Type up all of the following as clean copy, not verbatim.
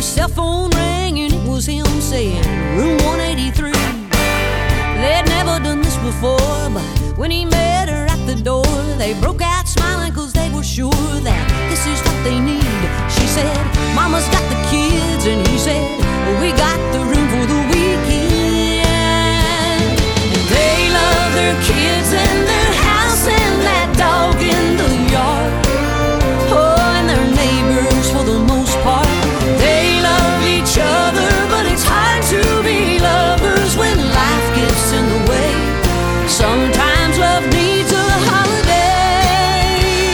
cell phone rang and it was him saying, room 183. They'd never done this before, but when he met her at the door, they broke out smiling cause they were sure that this is what they need. She said, Mama's got the kids, and he said, we got the room for the weekend. And they love their kids and their house and that dog in the yard. Oh, and their neighbors for the most part. They love each other, but it's hard to be lovers when life gets in the way. Sometimes love needs a holiday.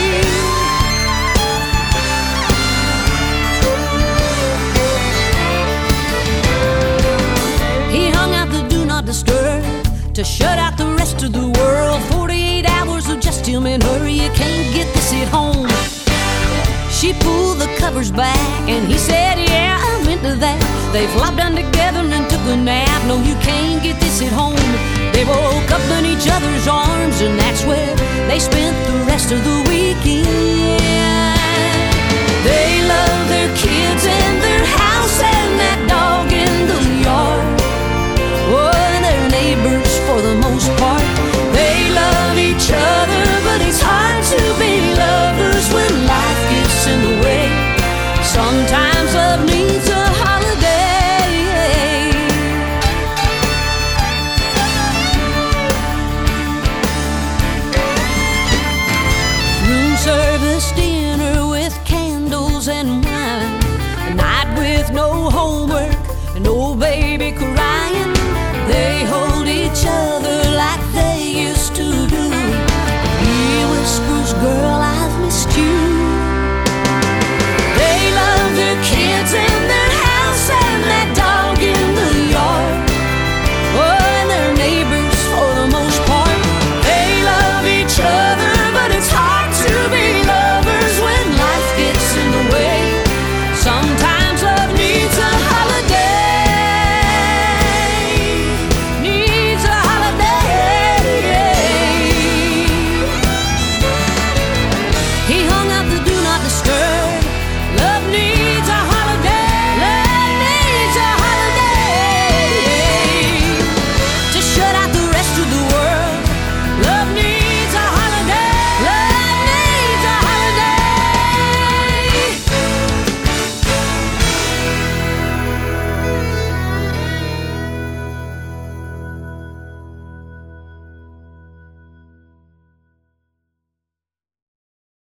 He hung out the do not disturb to shut out the rest of the world. 48 hours of just him and her. You can't get this at home. She pulled the covers back and he said, yeah, I'm into that. They flopped down together and took a nap. No, you can't get this at home. They woke up in each other's arms, and that's where they spent the rest of the weekend.